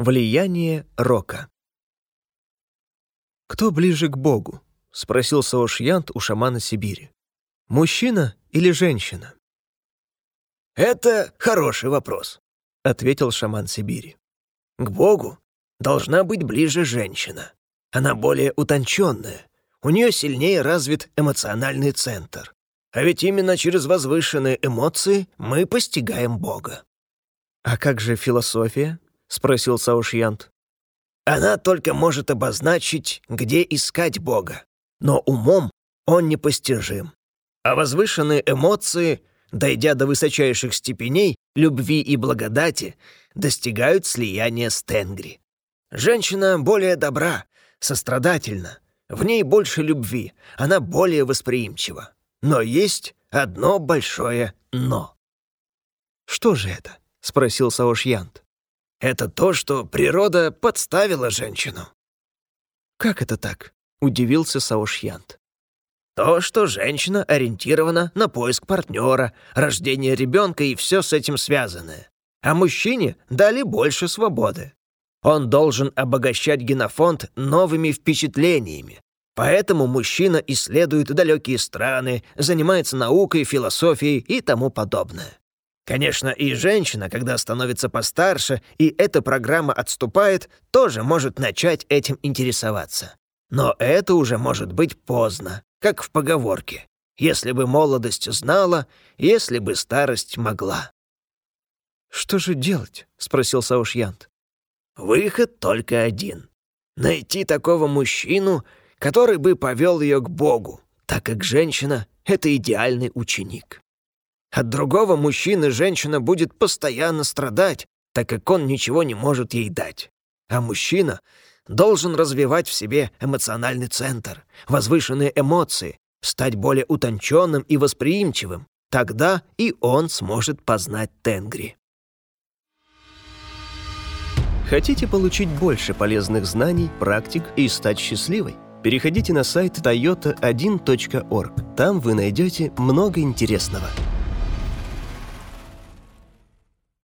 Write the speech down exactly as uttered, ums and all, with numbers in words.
Влияние рока. «Кто ближе к Богу?» — спросил Саошьянт у шамана Сибири. «Мужчина или женщина?» «Это хороший вопрос», — ответил шаман Сибири. «К Богу должна быть ближе женщина. Она более утонченная, у нее сильнее развит эмоциональный центр. А ведь именно через возвышенные эмоции мы постигаем Бога». «А как же философия?» — спросил Саошьянт. «Она только может обозначить, где искать Бога, но умом он непостижим. А возвышенные эмоции, дойдя до высочайших степеней любви и благодати, достигают слияния с Тенгри. Женщина более добра, сострадательна, в ней больше любви, она более восприимчива. Но есть одно большое «но». «Что же это?» — спросил Саошьянт. «Это то, что природа подставила женщину». «Как это так?» — удивился Саошьянт. «То, что женщина ориентирована на поиск партнера, рождение ребенка и все с этим связанное. А мужчине дали больше свободы. Он должен обогащать генофонд новыми впечатлениями. Поэтому мужчина исследует далекие страны, занимается наукой, философией и тому подобное. Конечно, и женщина, когда становится постарше, и эта программа отступает, тоже может начать этим интересоваться. Но это уже может быть поздно, как в поговорке. Если бы молодость знала, если бы старость могла». «Что же делать?» — спросил Саошьянт. «Выход только один. Найти такого мужчину, который бы повел ее к Богу, так как женщина — это идеальный ученик. От другого мужчины женщина будет постоянно страдать, так как он ничего не может ей дать. А мужчина должен развивать в себе эмоциональный центр, возвышенные эмоции, стать более утонченным и восприимчивым. Тогда и он сможет познать Тенгри». Хотите получить больше полезных знаний, практик и стать счастливой? Переходите на сайт тойота один точка орг. Там вы найдете много интересного.